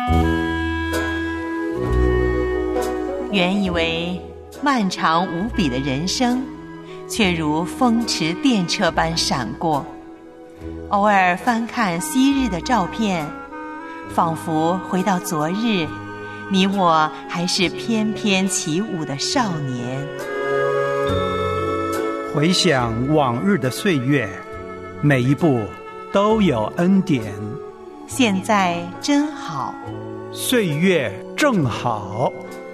原以为漫长无比的人生，却如风驰电掣般闪过。偶尔翻看昔日的照片，仿佛回到昨日，你我还是翩翩起舞的少年。 回想往日的岁月，每一步都有恩典。 现在真好， 岁月正好。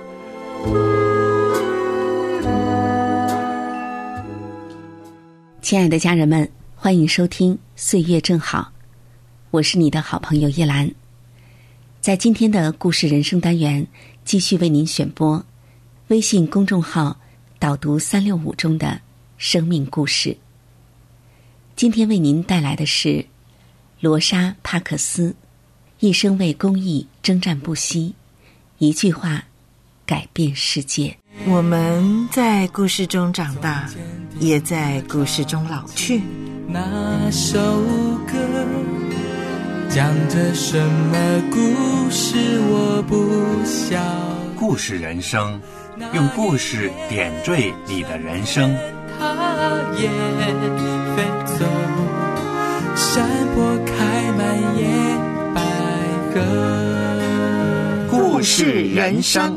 亲爱的家人们，欢迎收听岁月正好，我是你的好朋友叶兰。在今天的故事人生单元，继续为您选播微信公众号导读365中的生命故事。今天为您带来的是罗莎·帕克斯，一生为公益征战不息，一句话改变世界。 我们在故事中长大，也在故事中老去。 那首歌讲着什么故事我不晓。 故事人生，用故事点缀你的人生。 它也飞走，山坡开满野百合。 故事人生。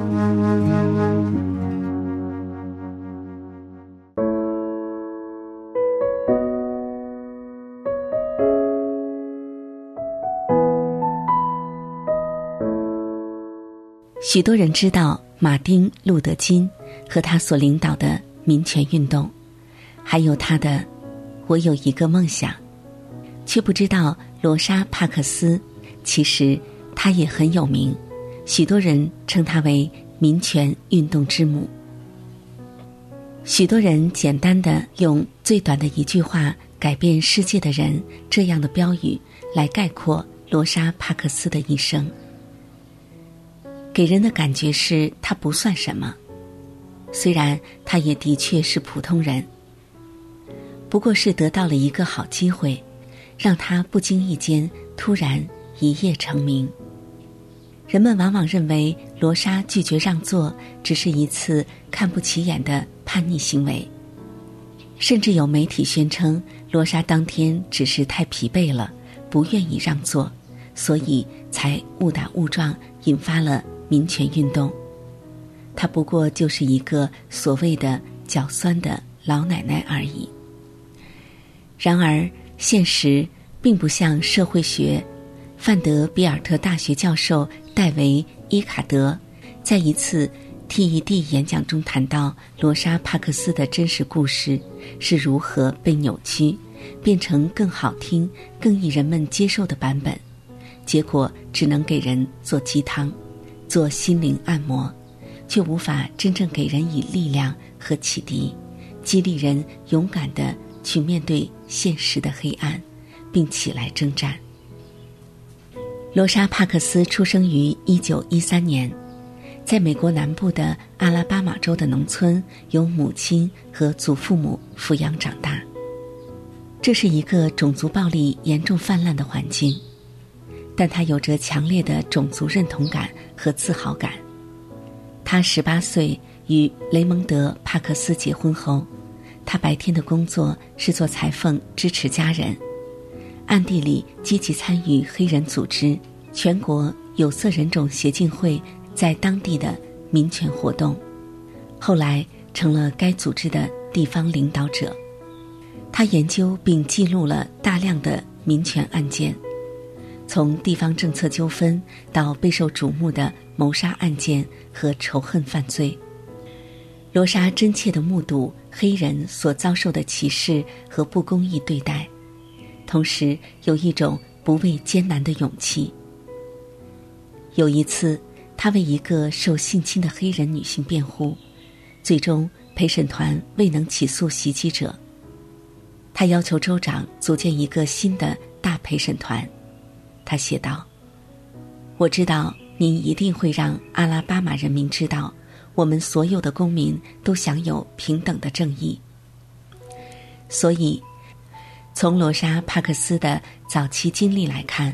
许多人知道马丁·路德·金和他所领导的民权运动，还有他的我有一个梦想，却不知道罗莎·帕克斯其实他也很有名，许多人称他为民权运动之母。许多人简单地用最短的一句话改变世界的人这样的标语来概括罗莎·帕克斯的一生，给人的感觉是他不算什么，虽然他也的确是普通人，不过是得到了一个好机会，让他不经意间突然一夜成名。人们往往认为罗莎拒绝让座只是一次看不起眼的叛逆行为，甚至有媒体宣称罗莎当天只是太疲惫了，不愿意让座，所以才误打误撞引发了民权运动。她不过就是一个所谓的脚酸的老奶奶而已。然而现实并不像社会学范德比尔特大学教授戴维·伊卡德在一次 TED 演讲中谈到罗莎·帕克斯的真实故事是如何被扭曲变成更好听更易人们接受的版本，结果只能给人做鸡汤，做心灵按摩，却无法真正给人以力量和启迪，激励人勇敢地去面对现实的黑暗，并起来征战。罗莎·帕克斯出生于1913年，在美国南部的阿拉巴马州的农村，由母亲和祖父母抚养长大。这是一个种族暴力严重泛滥的环境，但他有着强烈的种族认同感和自豪感。他18岁与雷蒙德·帕克斯结婚后，他白天的工作是做裁缝支持家人，暗地里积极参与黑人组织全国有色人种协进会在当地的民权活动，后来成了该组织的地方领导者。他研究并记录了大量的民权案件，从地方政策纠纷到备受瞩目的谋杀案件和仇恨犯罪。罗莎真切地目睹黑人所遭受的歧视和不公义对待，同时有一种不畏艰难的勇气。有一次，他为一个受性侵的黑人女性辩护，最终陪审团未能起诉袭击者。他要求州长组建一个新的大陪审团。他写道：我知道您一定会让阿拉巴马人民知道，我们所有的公民都享有平等的正义。所以从罗莎·帕克斯的早期经历来看，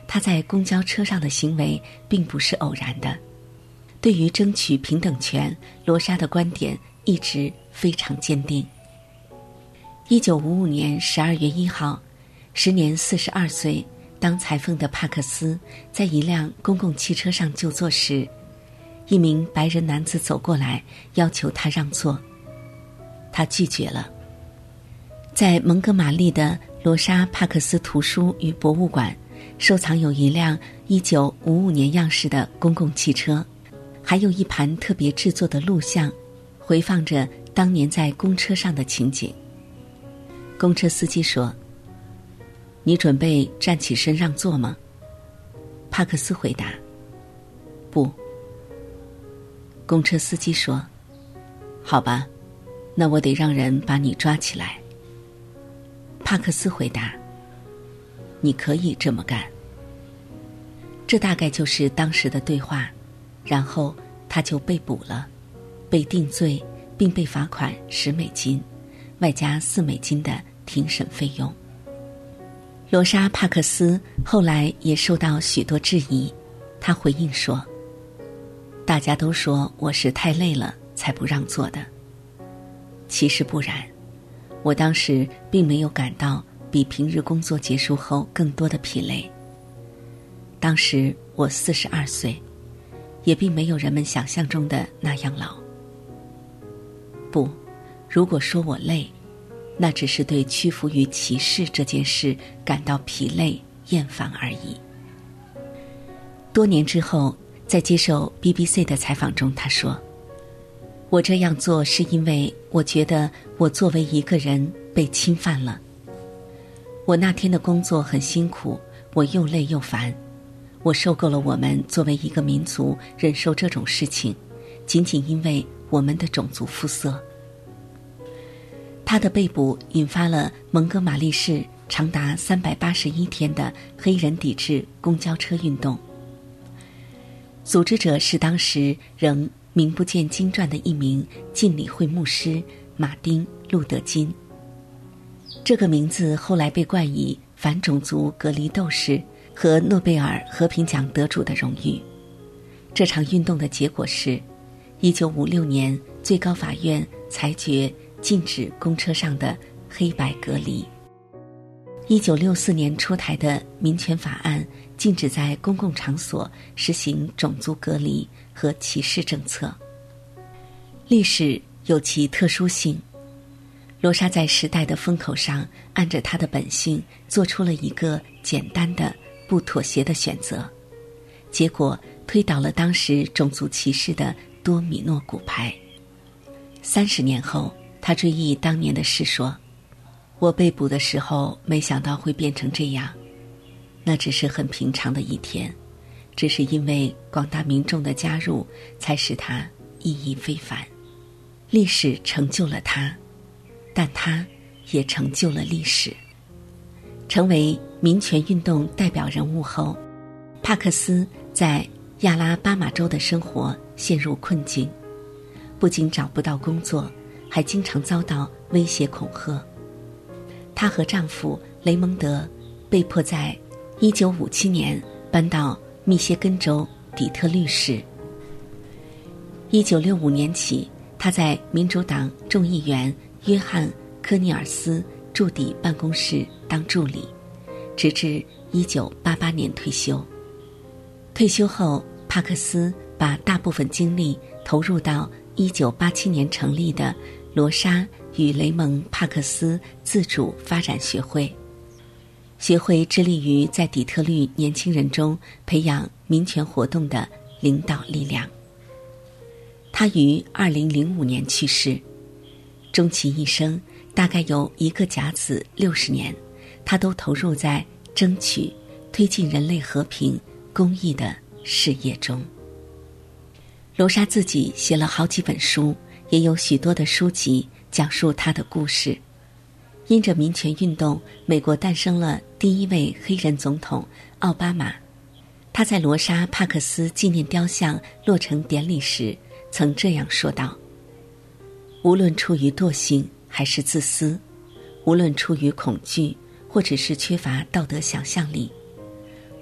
他在公交车上的行为并不是偶然的。对于争取平等权，罗莎的观点一直非常坚定。1955年12月1号，时年42岁，当裁缝的帕克斯在一辆公共汽车上就坐时，一名白人男子走过来，要求他让座，他拒绝了。在蒙哥马利的罗莎帕克斯图书与博物馆，收藏有一辆1955年样式的公共汽车，还有一盘特别制作的录像，回放着当年在公车上的情景。公车司机说：“你准备站起身让座吗？”帕克斯回答：“不。”公车司机说：“好吧，那我得让人把你抓起来。”帕克斯回答：“你可以这么干。”这大概就是当时的对话，然后他就被捕了，被定罪，并被罚款$10，外加$4的庭审费用。罗莎·帕克斯后来也受到许多质疑，他回应说：“大家都说我是太累了才不让座的，其实不然，我当时并没有感到比平日工作结束后更多的疲累。当时我42岁，也并没有人们想象中的那样老。不，如果说我累，那只是对屈服于歧视这件事感到疲累厌烦而已。”多年之后，在接受 BBC 的采访中，他说：“我这样做是因为我觉得我作为一个人被侵犯了。我那天的工作很辛苦，我又累又烦，我受够了我们作为一个民族忍受这种事情，仅仅因为我们的种族肤色。”他的被捕引发了蒙哥马利市长达381天的黑人抵制公交车运动。组织者是当时仍名不见经传的一名浸礼会牧师马丁·路德·金。这个名字后来被冠以反种族隔离斗士和诺贝尔和平奖得主的荣誉。这场运动的结果是1956年最高法院裁决禁止公车上的黑白隔离。1964年出台的民权法案禁止在公共场所实行种族隔离和歧视政策。历史有其特殊性，罗莎在时代的风口上按着她的本性做出了一个简单的不妥协的选择，结果推倒了当时种族歧视的多米诺骨牌。30年后，他追忆当年的事说：“我被捕的时候没想到会变成这样，那只是很平常的一天，只是因为广大民众的加入才使它意义非凡。历史成就了他，但他也成就了历史。”成为民权运动代表人物后，帕克斯在亚拉巴马州的生活陷入困境，不仅找不到工作，还经常遭到威胁恐吓。她和丈夫雷蒙德被迫在1957年搬到密歇根州底特律市。1965年起，她在民主党众议员约翰·科尼尔斯驻地办公室当助理，直至1988年退休。退休后，帕克斯把大部分精力投入到1987年成立的罗莎与雷蒙·帕克斯自主发展学会。学会致力于在底特律年轻人中培养民权活动的领导力量。他于2005年去世，终其一生大概有一个甲子60年，他都投入在争取、推进人类和平、公益的事业中。罗莎自己写了好几本书，也有许多的书籍讲述她的故事。因着民权运动，美国诞生了第一位黑人总统奥巴马。他在罗莎·帕克斯纪念雕像落成典礼时曾这样说道：“无论出于惰性还是自私，无论出于恐惧或者是缺乏道德想象力，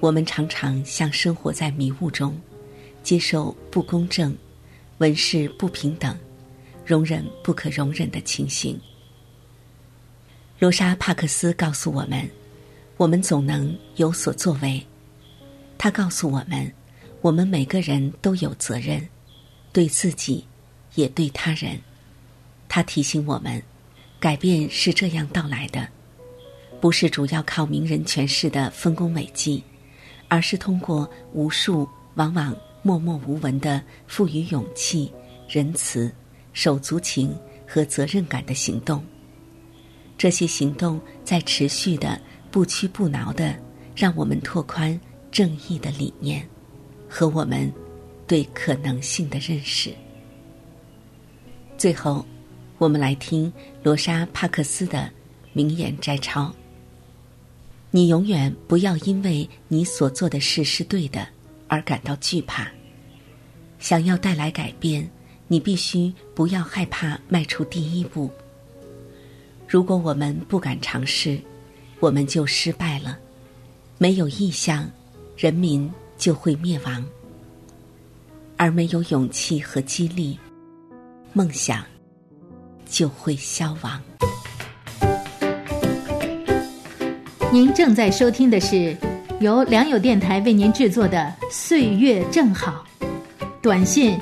我们常常像生活在迷雾中，接受不公正、文事不平等、容忍不可容忍的情形。罗莎·帕克斯告诉我们总能有所作为。他告诉我们每个人都有责任，对自己也对他人。他提醒我们，改变是这样到来的，不是主要靠名人权势的丰功伟绩，而是通过无数往往默默无闻的赋予勇气、仁慈、手足情和责任感的行动。这些行动在持续的不屈不挠的让我们拓宽正义的理念和我们对可能性的认识。最后，我们来听罗莎·帕克斯的名言摘抄：你永远不要因为你所做的事是对的而感到惧怕。想要带来改变，你必须不要害怕迈出第一步。如果我们不敢尝试，我们就失败了。没有意向，人民就会灭亡；而没有勇气和激励，梦想就会消亡。 您正在收听的是由良友电台为您制作的《岁月正好》，短信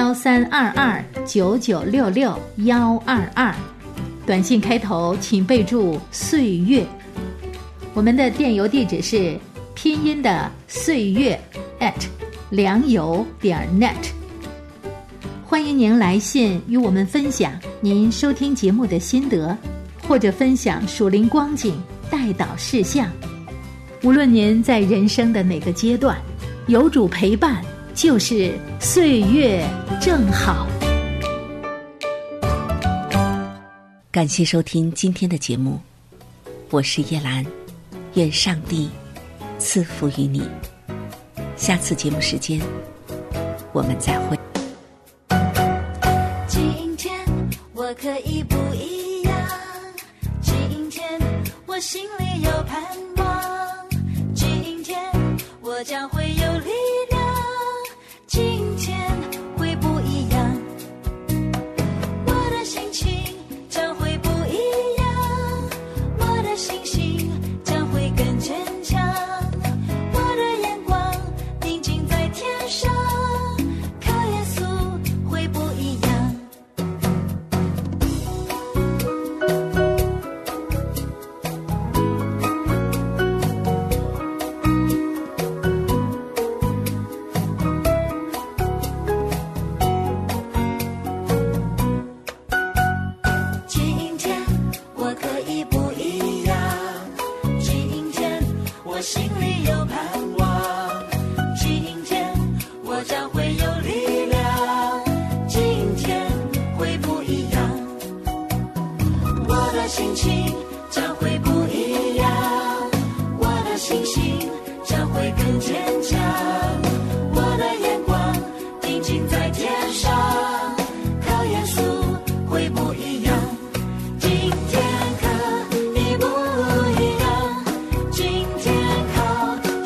132299662122，短信开头请备注岁月。我们的电邮地址是拼音的岁月良友.net。欢迎您来信与我们分享您收听节目的心得，或者分享属灵光景、代祷事项。无论您在人生的哪个阶段，有主陪伴就是岁月正好。 感谢收听今天的节目，我是叶兰，愿上帝赐福于你。下次节目时间我们再会。 今天我可以不一样，今天我心里有盼望，今天我将会有力量，今天会不一样，我的心情将会不一样，我的信心将会更坚强，我的眼光定睛在天上，靠耶稣会不一样。我心里有盼望，今天我将会有力量，今天会不一样，我的心情将会不一样，我的信心将会更坚强，我的眼光定睛在天上，靠耶稣会不一样，今天可以不一样，今天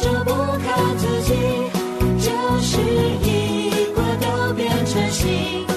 就是一过都变成新。